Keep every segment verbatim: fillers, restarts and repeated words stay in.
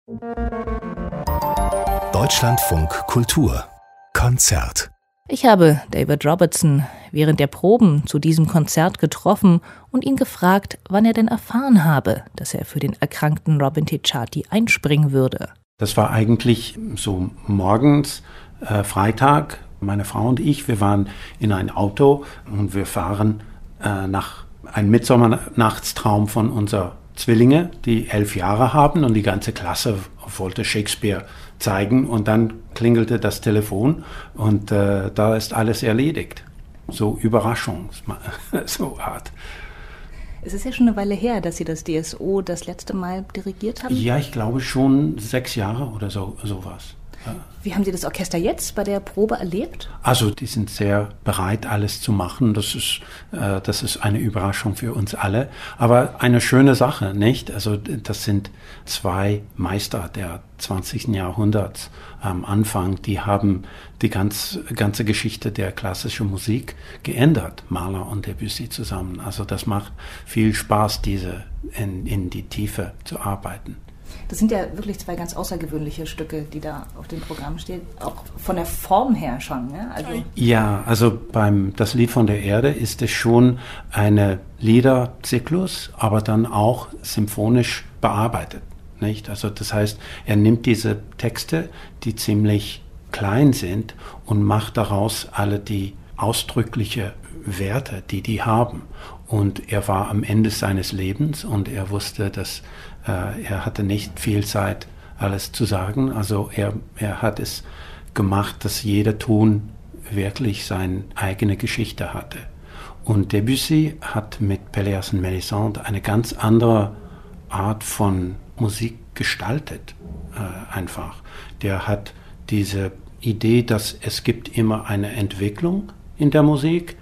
Deutschlandfunk Kultur Konzert. Ich habe David Robertson während der Proben zu diesem Konzert getroffen und ihn gefragt, wann er denn erfahren habe, dass er für den erkrankten Robin Ticciati einspringen würde. Das war eigentlich so morgens, äh, Freitag, meine Frau und ich, wir waren in ein Auto und wir fahren äh, nach einem Mittsommernachtstraum von unserer Zwillinge, die elf Jahre haben, und die ganze Klasse wollte Shakespeare zeigen, und dann klingelte das Telefon und äh, da ist alles erledigt. So Überraschung, so Art. Es ist ja schon eine Weile her, dass Sie das D S O das letzte Mal dirigiert haben. Ja, ich glaube schon sechs Jahre oder so sowas. Ja. Wie haben Sie das Orchester jetzt bei der Probe erlebt? Also die sind sehr bereit, alles zu machen. Das ist, äh, das ist eine Überraschung für uns alle. Aber eine schöne Sache, nicht? Also das sind zwei Meister der zwanzigsten Jahrhunderts am Anfang. Die haben die ganz, ganze Geschichte der klassischen Musik geändert, Mahler und Debussy zusammen. Also das macht viel Spaß, diese in, in die Tiefe zu arbeiten. Das sind ja wirklich zwei ganz außergewöhnliche Stücke, die da auf dem Programm stehen, auch von der Form her schon. Ne? Also ja, also beim Das Lied von der Erde ist es schon eine Liederzyklus, aber dann auch symphonisch bearbeitet. Nicht? Also das heißt, er nimmt diese Texte, die ziemlich klein sind, und macht daraus alle die ausdrückliche Werte, die die haben. Und er war am Ende seines Lebens und er wusste, dass äh, er hatte nicht viel Zeit, alles zu sagen. Also er, er hat es gemacht, dass jeder Ton wirklich seine eigene Geschichte hatte. Und Debussy hat mit Pelléas und Mélisande eine ganz andere Art von Musik gestaltet, äh, einfach. Der hat diese Idee, dass es gibt immer eine Entwicklung in der Musik,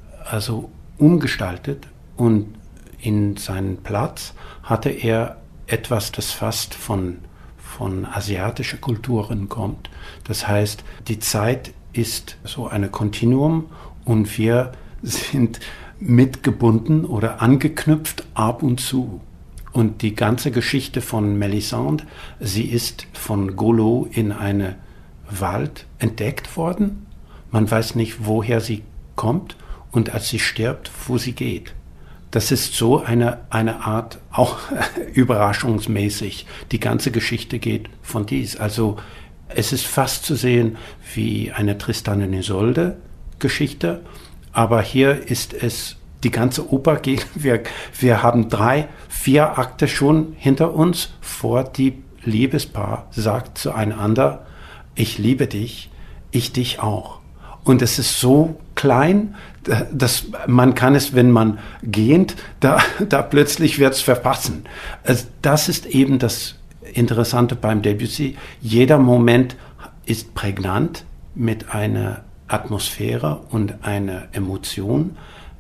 also umgestaltet, und in seinen Platz hatte er etwas, das fast von, von asiatischen Kulturen kommt. Das heißt, die Zeit ist so ein Kontinuum und wir sind mitgebunden oder angeknüpft ab und zu. Und die ganze Geschichte von Mélisande, sie ist von Golo in einen Wald entdeckt worden. Man weiß nicht, woher sie kommt, und als sie stirbt, wo sie geht. Das ist so eine, eine Art, auch überraschungsmäßig. Die ganze Geschichte geht von dies. Also es ist fast zu sehen wie eine Tristan und Isolde Geschichte, aber hier ist es, die ganze Oper geht, wir, wir haben drei, vier Akte schon hinter uns, vor die Liebespaar sagt zueinander, ich liebe dich, ich dich auch. Und es ist so klein, dass man kann es, wenn man gehend, da, da plötzlich wird es verpassen. Also das ist eben das Interessante beim Debussy. Jeder Moment ist prägnant mit einer Atmosphäre und einer Emotion.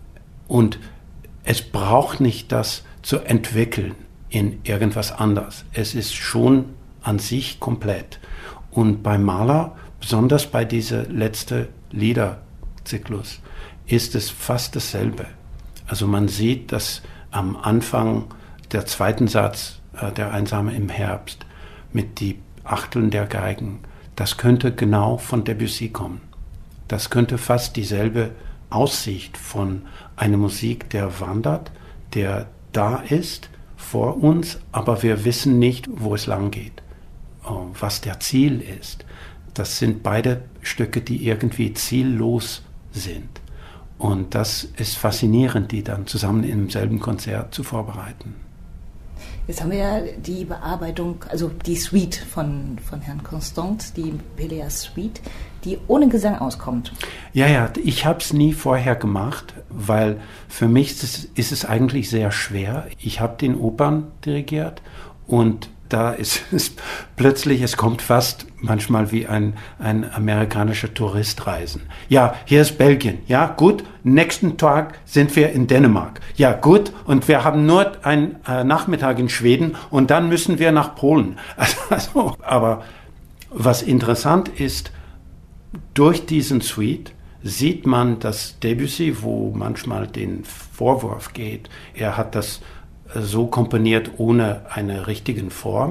Und es braucht nicht das zu entwickeln in irgendwas anderes. Es ist schon an sich komplett. Und bei Mahler, besonders bei dieser letzten Liederzyklus, ist es fast dasselbe. Also man sieht, dass am Anfang der zweiten Satz, äh, der Einsame im Herbst, mit die Achteln der Geigen, das könnte genau von Debussy kommen. Das könnte fast dieselbe Aussicht von einer Musik, der wandert, der da ist vor uns, aber wir wissen nicht, wo es lang geht, was der Ziel ist. Das sind beide Stücke, die irgendwie ziellos sind. Und das ist faszinierend, die dann zusammen im selben Konzert zu vorbereiten. Jetzt haben wir ja die Bearbeitung, also die Suite von, von Herrn Constant, die Pelléas Suite, die ohne Gesang auskommt. Ja, ja, ich habe es nie vorher gemacht, weil für mich ist es, ist es eigentlich sehr schwer. Ich habe den Opern dirigiert und da ist es plötzlich, es kommt fast manchmal wie ein, ein amerikanischer Tourist reisen. Ja, hier ist Belgien. Ja, gut, nächsten Tag sind wir in Dänemark. Ja, gut, und wir haben nur einen äh, Nachmittag in Schweden und dann müssen wir nach Polen. Also, aber was interessant ist, durch diesen Suite sieht man, dass Debussy, wo manchmal den Vorwurf geht, er hat das so komponiert ohne eine richtige Form.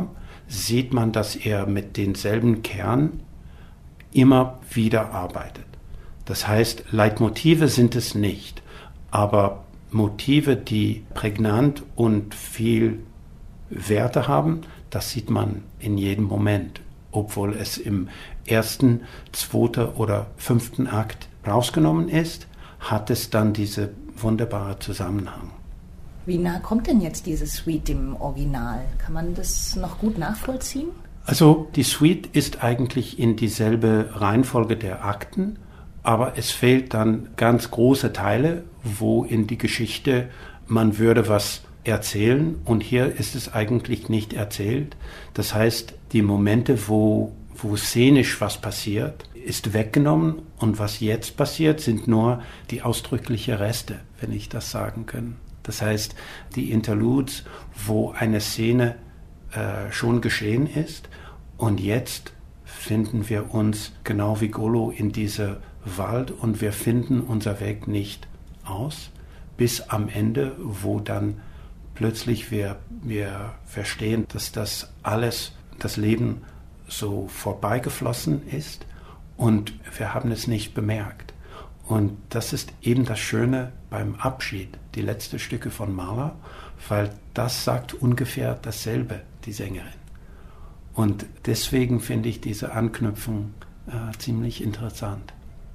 sieht man, dass er mit denselben Kern immer wieder arbeitet. Das heißt, Leitmotive sind es nicht, aber Motive, die prägnant und viel Werte haben, das sieht man in jedem Moment, obwohl es im ersten, zweiten oder fünften Akt rausgenommen ist, hat es dann diese wunderbare Zusammenhang. Wie nah kommt denn jetzt diese Suite dem Original? Kann man das noch gut nachvollziehen? Also die Suite ist eigentlich in dieselbe Reihenfolge der Akten, aber es fehlt dann ganz große Teile, wo in die Geschichte man würde was erzählen und hier ist es eigentlich nicht erzählt. Das heißt, die Momente, wo, wo szenisch was passiert, ist weggenommen und was jetzt passiert, sind nur die ausdrücklichen Reste, wenn ich das sagen kann. Das heißt, die Interludes, wo eine Szene äh, schon geschehen ist und jetzt finden wir uns genau wie Gollo in diesem Wald und wir finden unser Weg nicht aus, bis am Ende, wo dann plötzlich wir, wir verstehen, dass das alles, das Leben so vorbeigeflossen ist und wir haben es nicht bemerkt. Und das ist eben das Schöne beim Abschied, die letzten Stücke von Mahler, weil das sagt ungefähr dasselbe, die Sängerin. Und deswegen finde ich diese Anknüpfung äh, ziemlich interessant.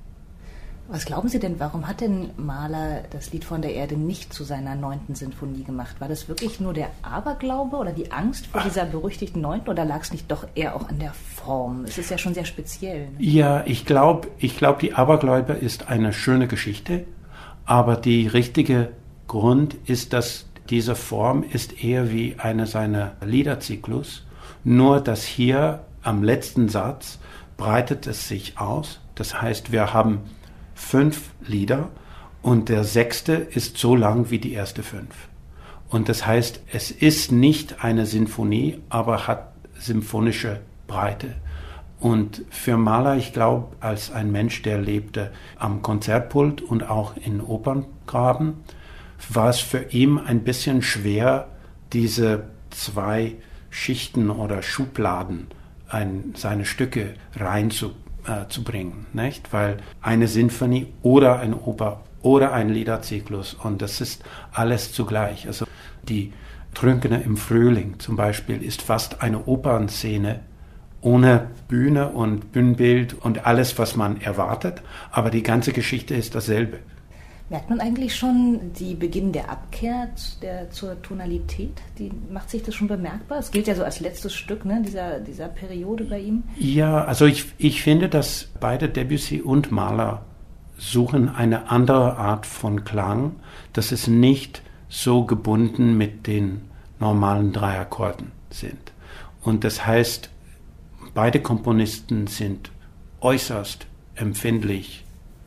Was glauben Sie denn, warum hat denn Mahler das Lied von der Erde nicht zu seiner neunten Sinfonie gemacht? War das wirklich nur der Aberglaube oder die Angst vor dieser berüchtigten neunten oder lag es nicht doch eher auch an der Form? Es ist ja schon sehr speziell. Ne? Ja, ich glaube, ich glaub, die Abergläube ist eine schöne Geschichte, aber der richtige Grund ist, dass diese Form ist eher wie eine seiner Liederzyklus, nur dass hier am letzten Satz breitet es sich aus. Das heißt, wir haben fünf Lieder und der sechste ist so lang wie die ersten fünf. Und das heißt, es ist nicht eine Sinfonie, aber hat symphonische Breite. Und für Mahler, ich glaube, als ein Mensch, der lebte am Konzertpult und auch in Operngraben, war es für ihn ein bisschen schwer, diese zwei Schichten oder Schubladen in seine Stücke reinzubringen. Äh, zu bringen, nicht? Weil eine Sinfonie oder eine Oper oder ein Liederzyklus und das ist alles zugleich. Also die Trunkene im Frühling zum Beispiel ist fast eine Opernszene ohne Bühne und Bühnenbild und alles, was man erwartet, aber die ganze Geschichte ist dasselbe. Merkt man eigentlich schon die Beginn der Abkehr der, zur Tonalität? Die, macht sich das schon bemerkbar? Es gilt ja so als letztes Stück, ne, dieser, dieser Periode bei ihm. Ja, also ich, ich finde, dass beide Debussy und Mahler suchen eine andere Art von Klang. Das ist nicht so gebunden mit den normalen drei Akkorden sind. Und das heißt, beide Komponisten sind äußerst empfindlich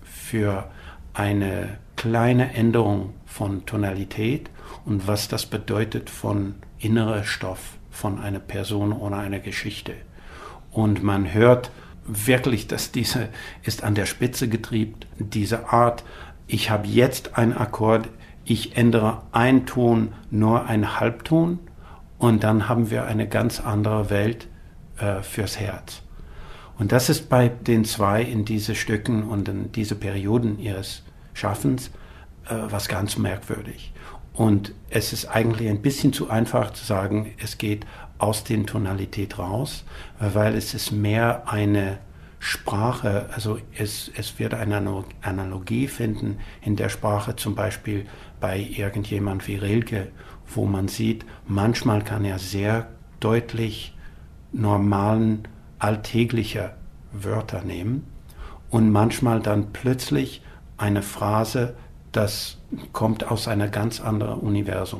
für eine kleine Änderung von Tonalität und was das bedeutet von innerer Stoff von einer Person oder einer Geschichte. Und man hört wirklich, dass diese ist an der Spitze getrieben, diese Art, ich habe jetzt einen Akkord, ich ändere einen Ton, nur einen Halbton und dann haben wir eine ganz andere Welt äh, fürs Herz. Und das ist bei den zwei in diese Stücken und in diese Perioden ihres Schaffens äh, was ganz merkwürdig. Und es ist eigentlich ein bisschen zu einfach zu sagen, es geht aus der Tonalität raus, weil es ist mehr eine Sprache, also es, es wird eine Analogie finden in der Sprache, zum Beispiel bei irgendjemand wie Rilke, wo man sieht, manchmal kann er sehr deutlich normalen, alltägliche Wörter nehmen und manchmal dann plötzlich eine Phrase, das kommt aus einem ganz anderen Universum.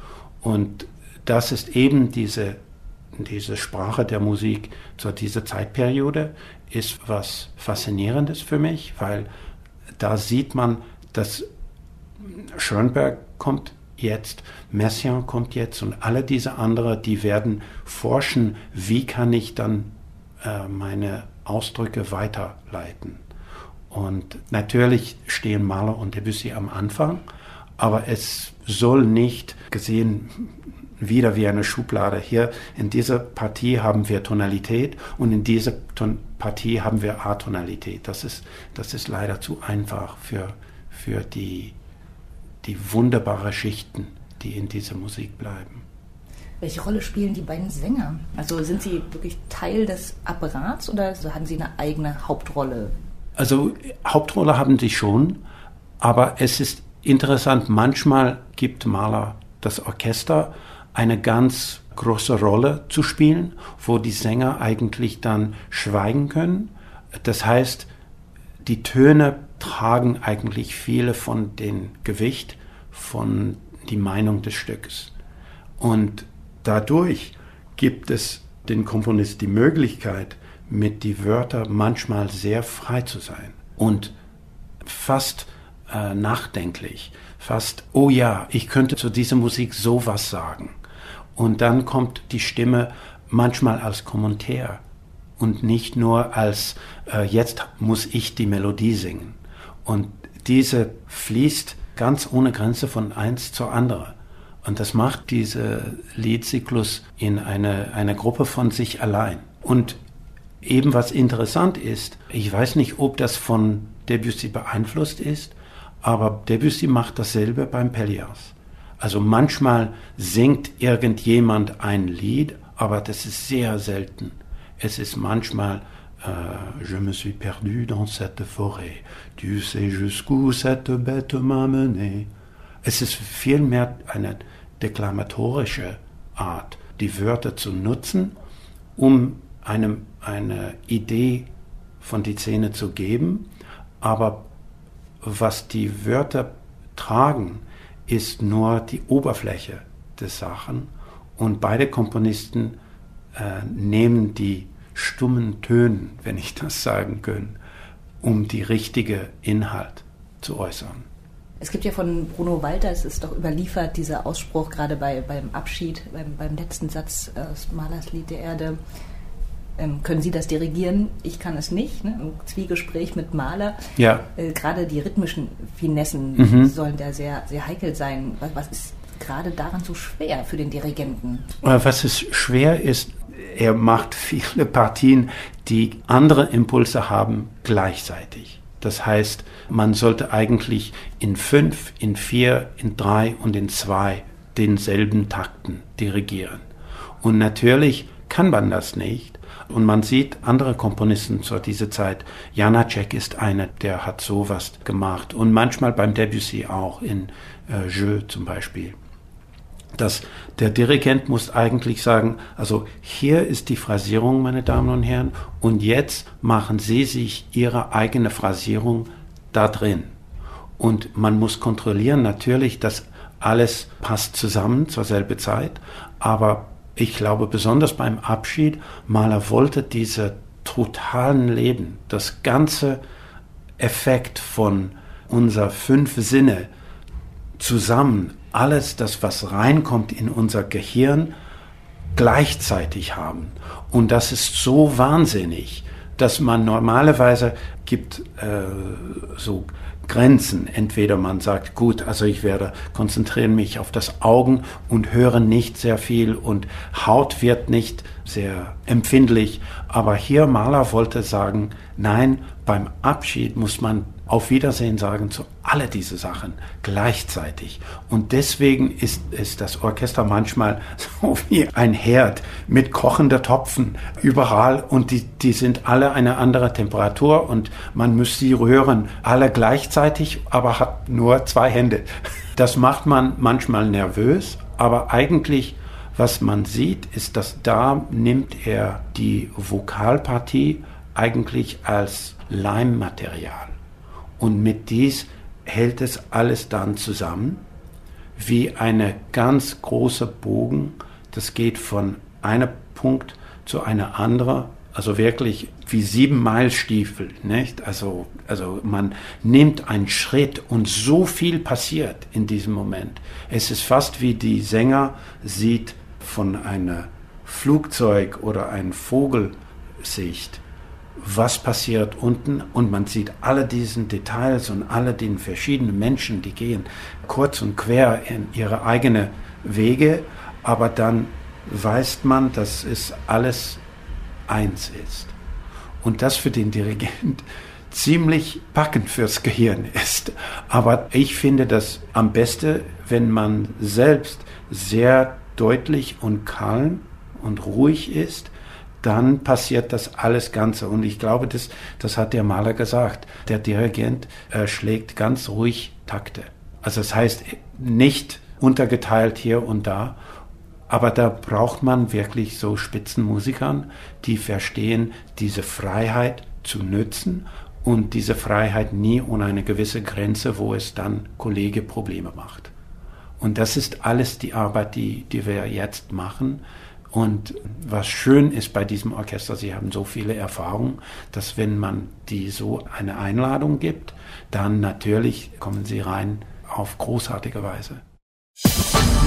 Und das ist eben diese, diese Sprache der Musik zu dieser Zeitperiode, ist was Faszinierendes für mich, weil da sieht man, dass Schoenberg kommt jetzt, Messiaen kommt jetzt und alle diese anderen, die werden forschen, wie kann ich dann äh, meine Ausdrücke weiterleiten. Und natürlich stehen Mahler und Debussy am Anfang, aber es soll nicht gesehen wieder wie eine Schublade. Hier in dieser Partie haben wir Tonalität und in dieser Ton- Partie haben wir Atonalität. Das ist, das ist leider zu einfach für, für die, die wunderbaren Schichten, die in dieser Musik bleiben. Welche Rolle spielen die beiden Sänger? Also sind sie wirklich Teil des Apparats oder haben sie eine eigene Hauptrolle? Also Hauptrolle haben sie schon, aber es ist interessant, manchmal gibt Mahler das Orchester eine ganz große Rolle zu spielen, wo die Sänger eigentlich dann schweigen können. Das heißt, die Töne tragen eigentlich viele von dem Gewicht von die Meinung des Stückes. Und dadurch gibt es den Komponist die Möglichkeit, mit die Wörter manchmal sehr frei zu sein und fast äh, nachdenklich, fast, oh ja, ich könnte zu dieser Musik sowas sagen. Und dann kommt die Stimme manchmal als Kommentar und nicht nur als, äh, jetzt muss ich die Melodie singen. Und diese fließt ganz ohne Grenze von eins zur anderen. Und das macht diese Liedzyklus in eine, eine Gruppe von sich allein. Und eben was interessant ist, ich weiß nicht, ob das von Debussy beeinflusst ist, aber Debussy macht dasselbe beim Pelléas. Also manchmal singt irgendjemand ein Lied, aber das ist sehr selten. Es ist manchmal äh, Je me suis perdu dans cette forêt, tu sais jusqu'où cette bête m'a mené. Es ist vielmehr eine deklamatorische Art, die Wörter zu nutzen, um eine, eine Idee von die Szene zu geben, aber was die Wörter tragen, ist nur die Oberfläche der Sachen und beide Komponisten äh, nehmen die stummen Töne, wenn ich das sagen kann, um die richtige Inhalt zu äußern. Es gibt ja von Bruno Walter, es ist doch überliefert, dieser Ausspruch, gerade bei, beim Abschied, beim, beim letzten Satz aus Mahlers Lied der Erde, ähm, können Sie das dirigieren? Ich kann es nicht. Ne? Im Zwiegespräch mit Mahler. Ja. Äh, gerade die rhythmischen Finessen mhm. sollen da sehr, sehr heikel sein. Was, was ist gerade daran so schwer für den Dirigenten? Was es schwer ist, er macht viele Partien, die andere Impulse haben gleichzeitig. Das heißt, man sollte eigentlich in fünf, in vier, in drei und in zwei denselben Takten dirigieren. Und natürlich kann man das nicht. Und man sieht andere Komponisten zu dieser Zeit. Janacek ist einer, der hat sowas gemacht. Und manchmal beim Debussy auch, in äh, Jeu zum Beispiel. Dass der Dirigent muss eigentlich sagen, also hier ist die Phrasierung, meine Damen und Herren, und jetzt machen Sie sich Ihre eigene Phrasierung da drin. Und man muss kontrollieren natürlich, dass alles passt zusammen zur selben Zeit, aber ich glaube, besonders beim Abschied, Mahler wollte diese totalen Leben, das ganze Effekt von unser fünf Sinne zusammen, alles das, was reinkommt in unser Gehirn, gleichzeitig haben. Und das ist so wahnsinnig, dass man normalerweise gibt äh, so Grenzen. Entweder man sagt, gut, also ich werde konzentrieren mich auf das Augen und höre nicht sehr viel und Haut wird nicht sehr empfindlich. Aber hier Mahler wollte sagen, nein, beim Abschied muss man auf Wiedersehen sagen zu alle diese Sachen gleichzeitig. Und deswegen ist, ist das Orchester manchmal so wie ein Herd mit kochender Topfen überall und die, die sind alle eine andere Temperatur und man muss sie rühren, alle gleichzeitig, aber hat nur zwei Hände. Das macht man manchmal nervös, aber eigentlich, was man sieht, ist, dass da nimmt er die Vokalpartie eigentlich als Leimmaterial. Und mit dies hält es alles dann zusammen, wie eine ganz große Bogen. Das geht von einem Punkt zu einer anderen, also wirklich wie sieben Meilstiefel, nicht? Also, also man nimmt einen Schritt und so viel passiert in diesem Moment. Es ist fast wie die Sänger sieht von einem Flugzeug oder einer Vogelsicht, was passiert unten und man sieht alle diesen Details und alle den verschiedenen Menschen, die gehen kurz und quer in ihre eigenen Wege, aber dann weiß man, dass es alles eins ist. Und das für den Dirigent ziemlich packend fürs Gehirn ist. Aber ich finde das am besten, wenn man selbst sehr deutlich und kalm und ruhig ist, dann passiert das alles Ganze. Und ich glaube, das, das hat der Mahler gesagt. Der Dirigent äh, schlägt ganz ruhig Takte. Also das heißt, nicht untergeteilt hier und da. Aber da braucht man wirklich so Spitzenmusikern, die verstehen, diese Freiheit zu nützen und diese Freiheit nie ohne eine gewisse Grenze, wo es dann Kollege Probleme macht. Und das ist alles die Arbeit, die, die wir jetzt machen. Und was schön ist bei diesem Orchester, sie haben so viele Erfahrungen, dass wenn man die so eine Einladung gibt, dann natürlich kommen sie rein auf großartige Weise.